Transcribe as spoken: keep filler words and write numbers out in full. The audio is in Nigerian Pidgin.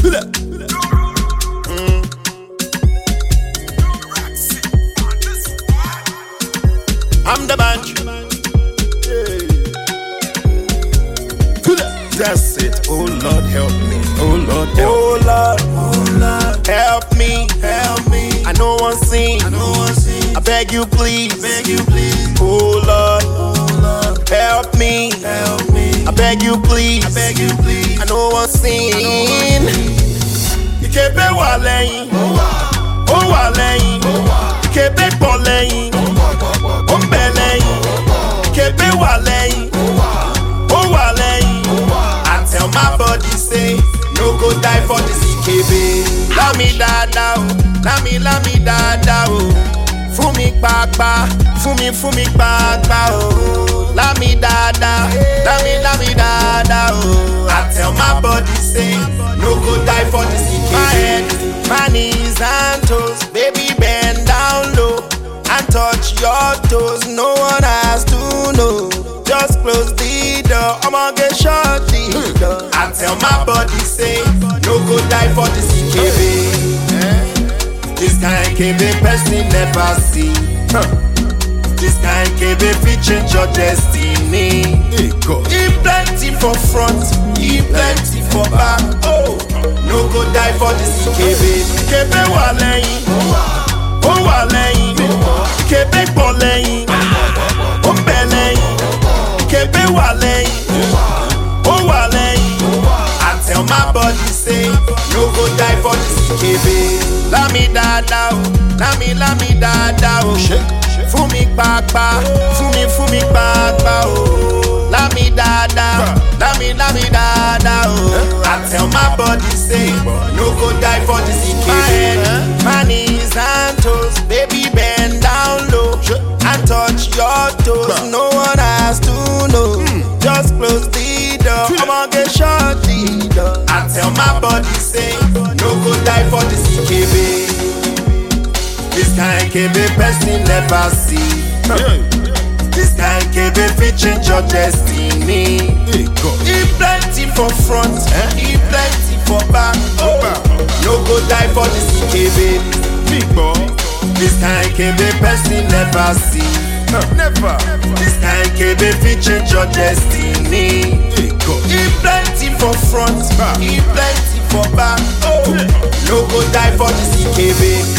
Mm. I'm the bunch. That's it. Oh Lord, help me. Oh Lord, help oh Lord, oh Lord, help me, help me. I know one scene. I know one scene. I beg you, please, I beg you, please. Oh Lord, oh Lord, help me, help me. I beg you, please, I beg you, please. I know one scene. Ikebe wa lẹ́yìn, ó wà lẹ́yìn. Ikebe pọ̀ lẹ́yìn, ó ń bẹ lẹ́yìn. Ikebe wa lẹ́yìn, ó wà lẹ́yìn. Tell my body say, no go die for this Ikebe. Lami dada o, lami lami dada o. Fún mi pàápàá, fún mi fún mi pàápàá o. Lami dada, lami lami dada o. I tell my body say, no go die for this Ikebe. My head, my knees and toes, baby bend down low and touch your toes. No one has to know. Just close the door, I'ma get shot the door. I tell my body say, no go die for this Ikebe. eh? This kind Ikebe person never see. huh. This kind Ikebe fit change your destiny. He plenty for front, he plenty for back. Oh, no go die for this Ikebe. Ikebe wa lẹ́yìn, ó wà lẹ́yìn. Ikebe pọ̀ lẹ́yìn, ó ń bẹ lẹ́yìn. Ikebe wa lẹ́yìn, ó wà lẹ́yìn. I tell my body say, no go die for this Ikebe. Lami dada o, lami lami dada o. Fún mi pàápàá, fún mi fún mi pàápàá o. Lami dada, lami lami dada o. I tell my body say, no go die for this Ikebe. My head, my knees and toes, baby bend down low and touch your toes. No one has to know. Just close the door, I'ma get shot the door. I tell my body say, no go die for this Ikebe. This kind Ikebe person never see. This kind Ikebe fit change your destiny. He plenty for front, he plenty for back. Oh, no go die for this Ikebe. This kind Ikebe person never see. Never. This kind Ikebe fit change your destiny. He plenty for front, he plenty for back. Oh, no go die for this Ikebe.